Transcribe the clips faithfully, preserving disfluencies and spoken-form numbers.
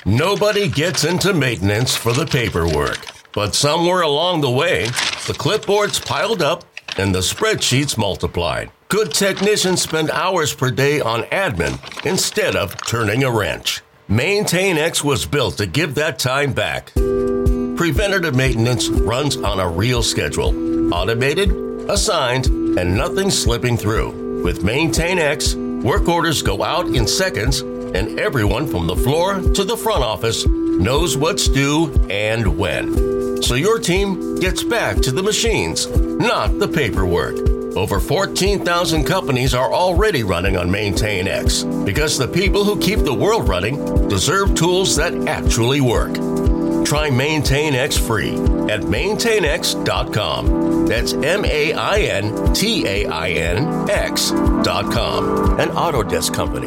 Nobody gets into maintenance for the paperwork. But somewhere along the way, the clipboards piled up and the spreadsheets multiplied. Good technicians spend hours per day on admin instead of turning a wrench. MaintainX was built to give that time back. Preventative maintenance runs on a real schedule. Automated, assigned, and nothing slipping through. With MaintainX, work orders go out in seconds, and everyone from the floor to the front office knows what's due and when. So your team gets back to the machines, not the paperwork. Over fourteen thousand companies are already running on MaintainX because the people who keep the world running deserve tools that actually work. Try MaintainX free at maintain x dot com. That's M A I N T A I N X dot com. An Autodesk company.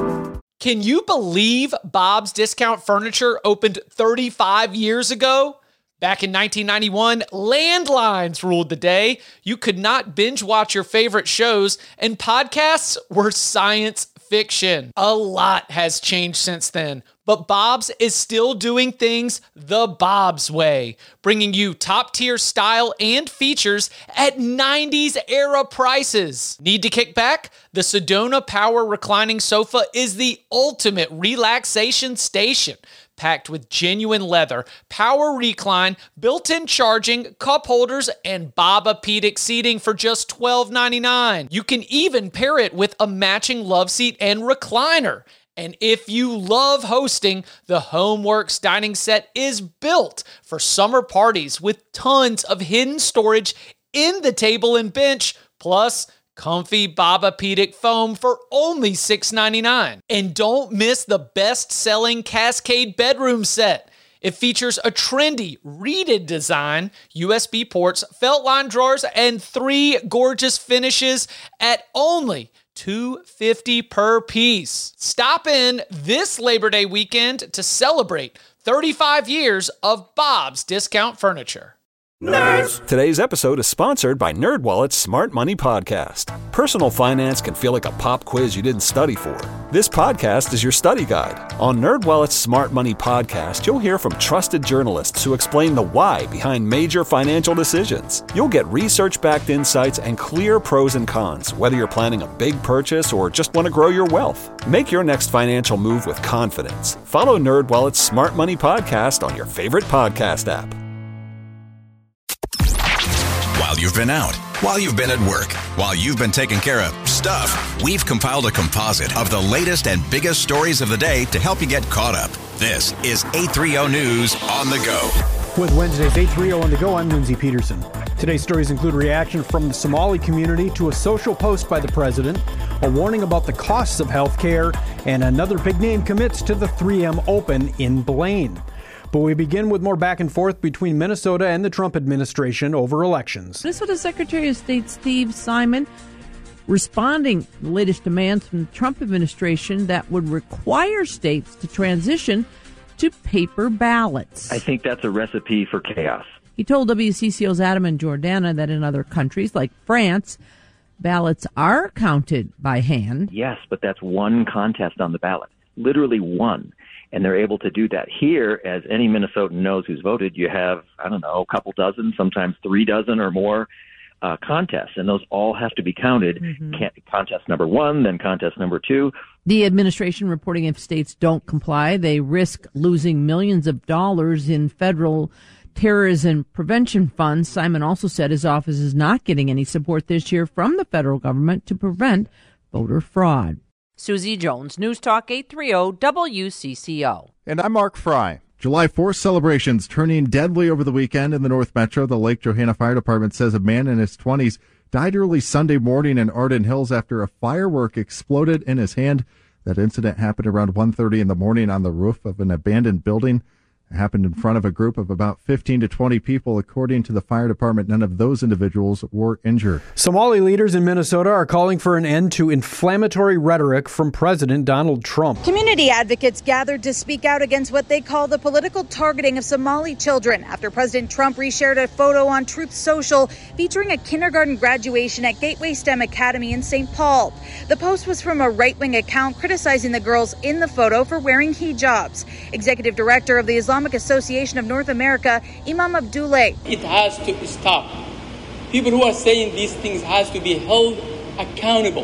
Can you believe Bob's Discount Furniture opened thirty-five years ago? Back in nineteen ninety-one, landlines ruled the day. You could not binge watch your favorite shows, and podcasts were science fiction. A lot has changed since then, but Bob's is still doing things the Bob's way, bringing you top-tier style and features at nineties era prices. Need to kick back? The Sedona Power Reclining Sofa is the ultimate relaxation station. Packed with genuine leather, power recline, built-in charging, cup holders, and Bobapedic seating for just twelve ninety-nine. You can even pair it with a matching love seat and recliner. And if you love hosting, the HomeWorks dining set is built for summer parties with tons of hidden storage in the table and bench, plus comfy Bobapedic foam for only six ninety-nine. And don't miss the best-selling Cascade bedroom set. It features a trendy, reeded design, U S B ports, felt line drawers, and three gorgeous finishes at only two hundred fifty dollars per piece. Stop in this Labor Day weekend to celebrate thirty-five years of Bob's Discount Furniture. Nerds! Today's episode is sponsored by NerdWallet's Smart Money Podcast. Personal finance can feel like a pop quiz you didn't study for. This podcast is your study guide. On NerdWallet's Smart Money Podcast, you'll hear from trusted journalists who explain the why behind major financial decisions. You'll get research-backed insights and clear pros and cons, whether you're planning a big purchase or just want to grow your wealth. Make your next financial move with confidence. Follow NerdWallet's Smart Money Podcast on your favorite podcast app. While you've been out, while you've been at work, while you've been taking care of stuff, we've compiled a composite of the latest and biggest stories of the day to help you get caught up. This is eight thirty News on the Go. With Wednesday's eight thirty on the Go, I'm Lindsay Peterson. Today's stories include reaction from the Somali community to a social post by the president, a warning about the costs of health care, and another big name commits to the three M Open in Blaine. But we begin with more back and forth between Minnesota and the Trump administration over elections. Minnesota Secretary of State Steve Simon responding to the latest demands from the Trump administration that would require states to transition to paper ballots. I think that's a recipe for chaos. He told W C C O's Adam and Jordana that in other countries like France, ballots are counted by hand. Yes, but that's one contest on the ballot, literally one. And they're able to do that. Here, as any Minnesotan knows who's voted, you have, I don't know, a couple dozen, sometimes three dozen or more uh, contests. And those all have to be counted. Mm-hmm. Contest number one, then contest number two. The administration reporting if states don't comply, they risk losing millions of dollars in federal terrorism prevention funds. Simon also said his office is not getting any support this year from the federal government to prevent voter fraud. Susie Jones, News Talk eight thirty W C C O. And I'm Mark Fry. July fourth celebrations turning deadly over the weekend in the North Metro. The Lake Johanna Fire Department says a man in his twenties died early Sunday morning in Arden Hills after a firework exploded in his hand. That incident happened around one thirty in the morning on the roof of an abandoned building. It happened in front of a group of about fifteen to twenty people. According to the fire department, none of those individuals were injured. Somali leaders in Minnesota are calling for an end to inflammatory rhetoric from President Donald Trump. Community advocates gathered to speak out against what they call the political targeting of Somali children after President Trump reshared a photo on Truth Social featuring a kindergarten graduation at Gateway STEM Academy in Saint Paul. The post was from a right-wing account criticizing the girls in the photo for wearing hijabs. Executive Director of the Islamic Association of North America, Imam Abdullah. It has to stop. People who are saying these things has to be held accountable.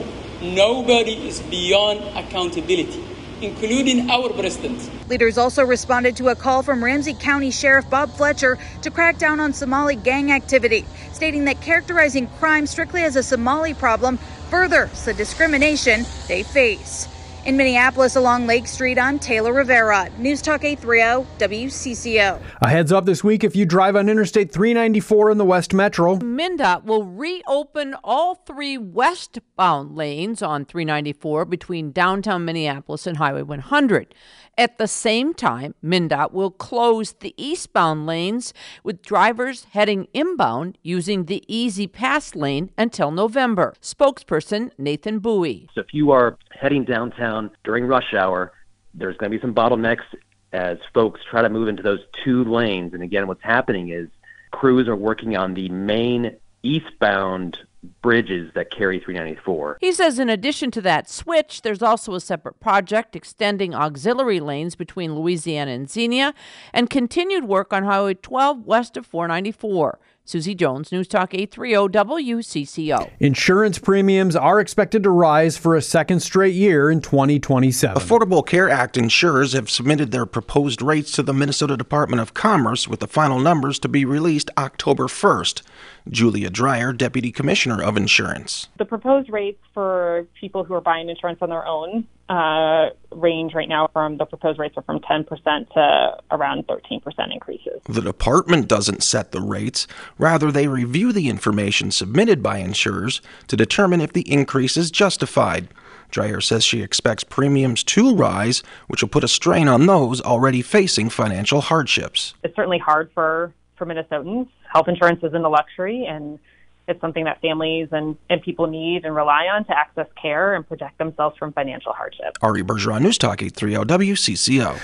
Nobody is beyond accountability, including our president. Leaders also responded to a call from Ramsey County Sheriff Bob Fletcher to crack down on Somali gang activity, stating that characterizing crime strictly as a Somali problem furthers the discrimination they face. In Minneapolis along Lake Street, I'm Taylor Rivera. News Talk eight thirty W C C O. A heads up this week if you drive on Interstate three ninety-four in the West Metro. MnDOT will reopen all three westbound lanes on three ninety-four between downtown Minneapolis and Highway one hundred. At the same time, MnDOT will close the eastbound lanes with drivers heading inbound using the Easy Pass lane until November. Spokesperson Nathan Bowie. So if you are heading downtown during rush hour, there's going to be some bottlenecks as folks try to move into those two lanes. And again, what's happening is crews are working on the main eastbound bridges that carry three ninety-four. He says in addition to that switch, there's also a separate project extending auxiliary lanes between Louisiana and Xenia and continued work on Highway twelve west of four ninety-four. Susie Jones, News Talk eight thirty W C C O. Insurance premiums are expected to rise for a second straight year in twenty twenty-seven. Affordable Care Act insurers have submitted their proposed rates to the Minnesota Department of Commerce with the final numbers to be released October first. Julia Dreyer, Deputy Commissioner of Insurance. The proposed rates for people who are buying insurance on their own uh, range right now from the proposed rates are from ten percent to around thirteen percent increases. The department doesn't set the rates. Rather, they review the information submitted by insurers to determine if the increase is justified. Dreyer says she expects premiums to rise, which will put a strain on those already facing financial hardships. It's certainly hard for, for Minnesotans. Health insurance isn't a luxury, and it's something that families and, and people need and rely on to access care and protect themselves from financial hardship. Ari Bergeron, News Talk eight thirty W C C O.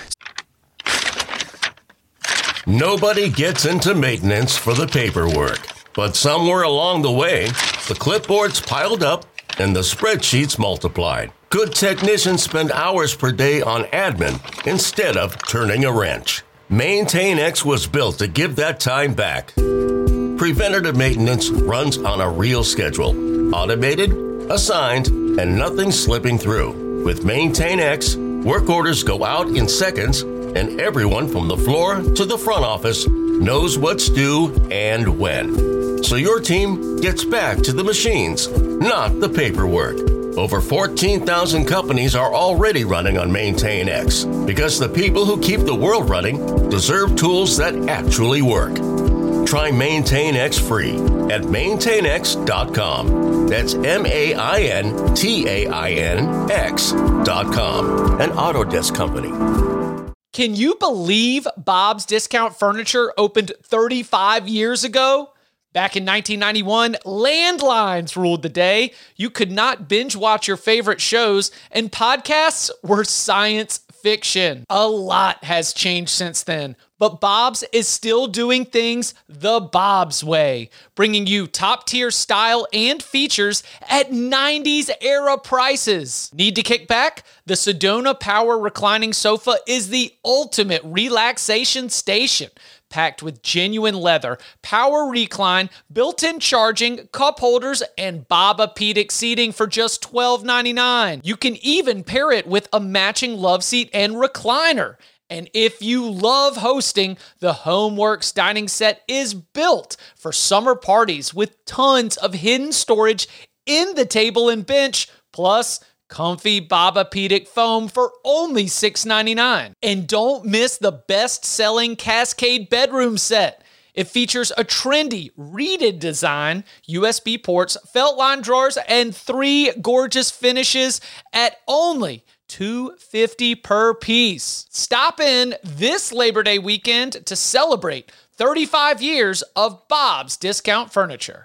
Nobody gets into maintenance for the paperwork, but somewhere along the way, the clipboards piled up and the spreadsheets multiplied. Good technicians spend hours per day on admin instead of turning a wrench. MaintainX was built to give that time back. Preventative maintenance runs on a real schedule, automated, assigned, and nothing slipping through. With MaintainX, work orders go out in seconds, and everyone from the floor to the front office knows what's due and when. So your team gets back to the machines, not the paperwork. Over fourteen thousand companies are already running on MaintainX because the people who keep the world running deserve tools that actually work. Try MaintainX free at maintain x dot com. That's M A I N T A I N X dot com. An Autodesk company. Can you believe Bob's Discount Furniture opened thirty-five years ago? Back in nineteen ninety-one, landlines ruled the day. You could not binge watch your favorite shows, and podcasts were science fiction. A lot has changed since then, but Bob's is still doing things the Bob's way, bringing you top-tier style and features at nineties era prices. Need to kick back? The Sedona Power Reclining Sofa is the ultimate relaxation station. Packed with genuine leather, power recline, built-in charging, cup holders, and Bobapedic seating for just twelve ninety-nine. You can even pair it with a matching love seat and recliner. And if you love hosting, the HomeWorks dining set is built for summer parties with tons of hidden storage in the table and bench, plus comfy Bobapedic foam for only six ninety-nine. And don't miss the best-selling Cascade bedroom set. It features a trendy, reeded design, U S B ports, felt line drawers, and three gorgeous finishes at only two hundred fifty dollars per piece. Stop in this Labor Day weekend to celebrate thirty-five years of Bob's Discount Furniture.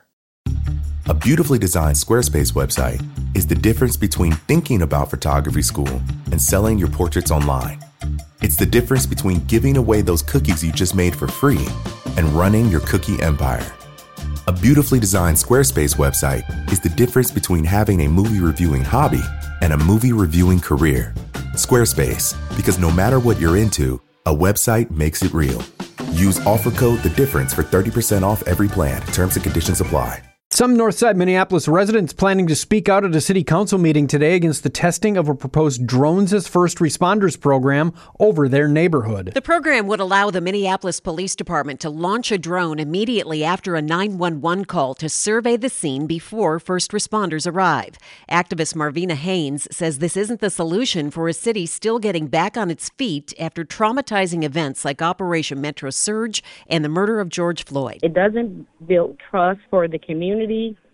A beautifully designed Squarespace website is the difference between thinking about photography school and selling your portraits online. It's the difference between giving away those cookies you just made for free and running your cookie empire. A beautifully designed Squarespace website is the difference between having a movie reviewing hobby and a movie reviewing career. Squarespace, because no matter what you're into, a website makes it real. Use offer code The Difference for thirty percent off every plan. Terms and conditions apply. Some Northside Minneapolis residents planning to speak out at a city council meeting today against the testing of a proposed Drones as First Responders program over their neighborhood. The program would allow the Minneapolis Police Department to launch a drone immediately after a nine one one call to survey the scene before first responders arrive. Activist Marvina Haynes says this isn't the solution for a city still getting back on its feet after traumatizing events like Operation Metro Surge and the murder of George Floyd. It doesn't build trust for the community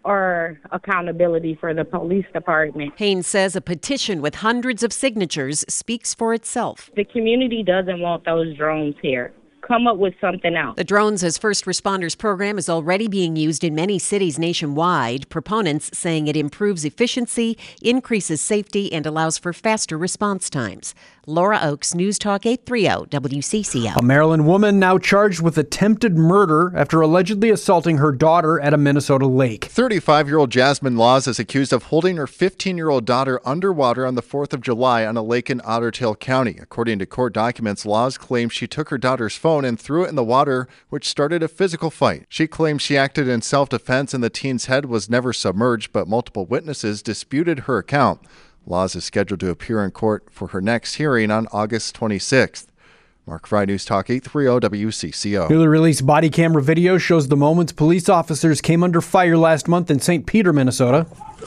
or accountability for the police department. Haynes says a petition with hundreds of signatures speaks for itself. The community doesn't want those drones here. Come up with something else. The Drones as First Responders program is already being used in many cities nationwide. Proponents saying it improves efficiency, increases safety, and allows for faster response times. Laura Oakes, News Talk eight thirty W C C O. A Maryland woman now charged with attempted murder after allegedly assaulting her daughter at a Minnesota lake. thirty-five-year-old Jasmine Laws is accused of holding her fifteen-year-old daughter underwater on the fourth of July on a lake in Otter Tail County. According to court documents, Laws claims she took her daughter's phone and threw it in the water, which started a physical fight. She claims she acted in self-defense and the teen's head was never submerged, but multiple witnesses disputed her account. Laws is scheduled to appear in court for her next hearing on August twenty-sixth. Mark Fry, News Talk eight thirty W C C O. Newly released body camera video shows the moments police officers came under fire last month in Saint Peter, Minnesota.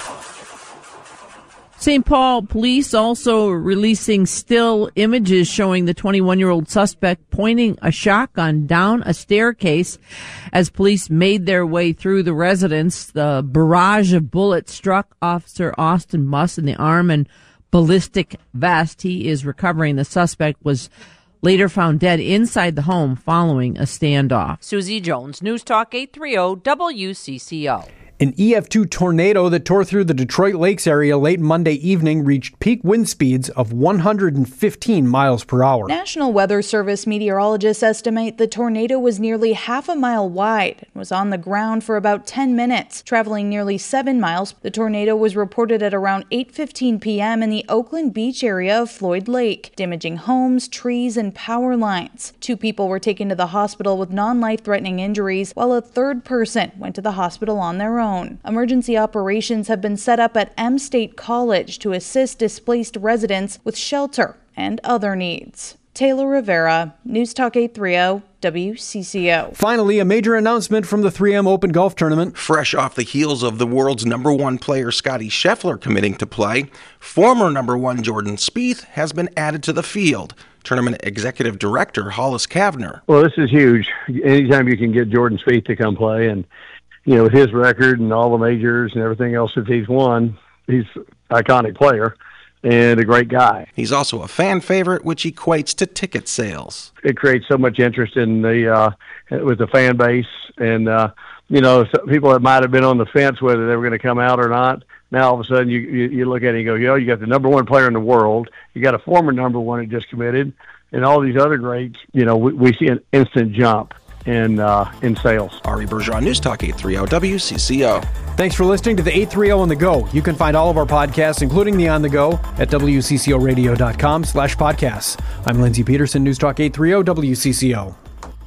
Saint Paul police also releasing still images showing the twenty-one-year-old suspect pointing a shotgun down a staircase as police made their way through the residence. The barrage of bullets struck Officer Austin Muss in the arm and ballistic vest. He is recovering. The suspect was later found dead inside the home following a standoff. Susie Jones, News Talk eight thirty W C C O. An E F two tornado that tore through the Detroit Lakes area late Monday evening reached peak wind speeds of one hundred fifteen miles per hour. National Weather Service meteorologists estimate the tornado was nearly half a mile wide and was on the ground for about ten minutes, traveling nearly seven miles. The tornado was reported at around eight fifteen p.m. in the Oakland Beach area of Floyd Lake, damaging homes, trees, and power lines. Two people were taken to the hospital with non-life-threatening injuries, while a third person went to the hospital on their own. Emergency operations have been set up at M State College to assist displaced residents with shelter and other needs. Taylor Rivera, News Talk eight thirty W C C O. Finally, a major announcement from the three M Open Golf Tournament. Fresh off the heels of the world's number one player Scottie Scheffler committing to play, former number one Jordan Spieth has been added to the field. Tournament Executive Director Hollis Cavner. Well, this is huge. Anytime you can get Jordan Spieth to come play, and you know, with his record and all the majors and everything else that he's won, he's an iconic player and a great guy. He's also a fan favorite, which equates to ticket sales. It creates so much interest in the uh, with the fan base, and uh, you know, some people that might have been on the fence whether they were going to come out or not. Now all of a sudden you, you you look at it and you go, you know, you got the number one player in the world, you got a former number one that just committed, and all these other greats. You know, we, we see an instant jump in uh, in sales. Ari Bergeron, News Talk eight thirty W C C O. Thanks for listening to the eight thirty On The Go. You can find all of our podcasts, including the On The Go, at W C C O radio dot com slash podcasts. I'm Lindsey Peterson, News Talk eight thirty W C C O.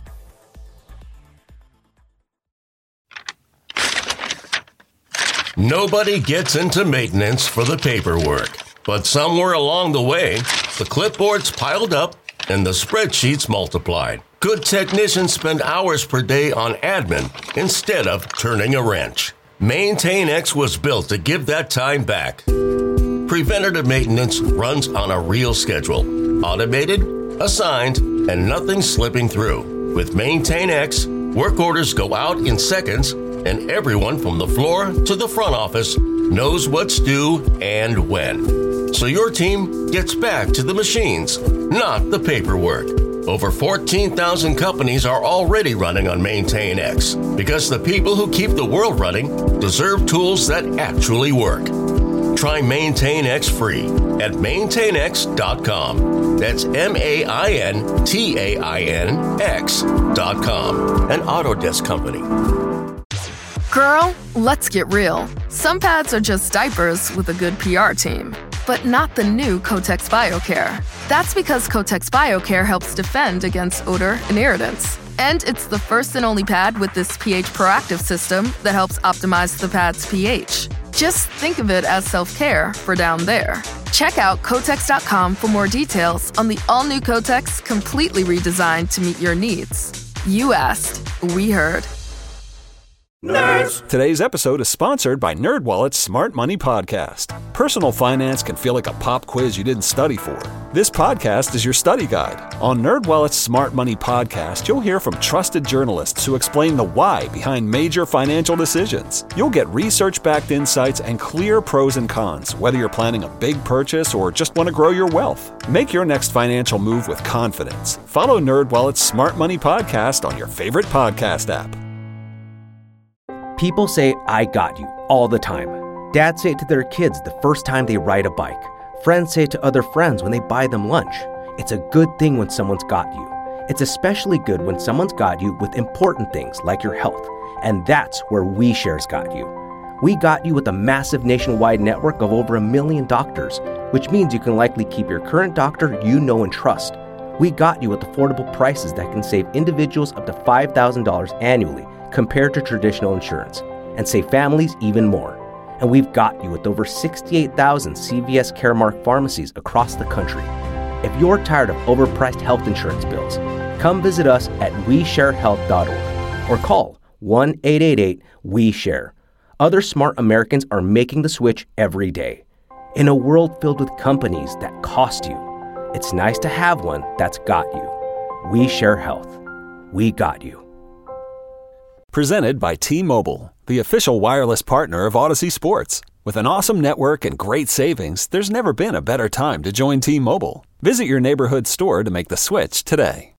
Nobody gets into maintenance for the paperwork, but somewhere along the way, the clipboards piled up and the spreadsheets multiplied. Good technicians spend hours per day on admin instead of turning a wrench. MaintainX was built to give that time back. Preventative maintenance runs on a real schedule. Automated, assigned, and nothing slipping through. With MaintainX, work orders go out in seconds, and everyone from the floor to the front office knows what's due and when. so your team gets back to the machines, not the paperwork. Over fourteen thousand companies are already running on MaintainX because the people who keep the world running deserve tools that actually work. Try MaintainX free at maintain x dot com. That's M A I N T A I N X dot com. An Autodesk company. Girl, let's get real. Some pads are just diapers with a good P R team. But not the new Kotex BioCare. That's because Kotex BioCare helps defend against odor and irritants. And it's the first and only pad with this pH proactive system that helps optimize the pad's pH. Just think of it as self-care for down there. Check out Kotex dot com for more details on the all-new Kotex, completely redesigned to meet your needs. You asked, we heard. Nerds! Today's episode is sponsored by NerdWallet's Smart Money Podcast. Personal finance can feel like a pop quiz you didn't study for. This podcast is your study guide. On NerdWallet's Smart Money Podcast, you'll hear from trusted journalists who explain the why behind major financial decisions. You'll get research-backed insights and clear pros and cons, whether you're planning a big purchase or just want to grow your wealth. Make your next financial move with confidence. Follow NerdWallet's Smart Money Podcast on your favorite podcast app. People say, I got you, all the time. Dads say it to their kids the first time they ride a bike. Friends say it to other friends when they buy them lunch. It's a good thing when someone's got you. It's especially good when someone's got you with important things like your health. And that's where WeShare's got you. We got you with a massive nationwide network of over a million doctors, which means you can likely keep your current doctor you know and trust. We got you with affordable prices that can save individuals up to five thousand dollars annually compared to traditional insurance, and save families even more. And we've got you with over sixty-eight thousand C V S Caremark pharmacies across the country. If you're tired of overpriced health insurance bills, come visit us at we share health dot org or call one eight eight eight we share. Other smart Americans are making the switch every day. In a world filled with companies that cost you, it's nice to have one that's got you. We Share Health. We got you. Presented by T-Mobile, the official wireless partner of Odyssey Sports. With an awesome network and great savings, there's never been a better time to join T-Mobile. Visit your neighborhood store to make the switch today.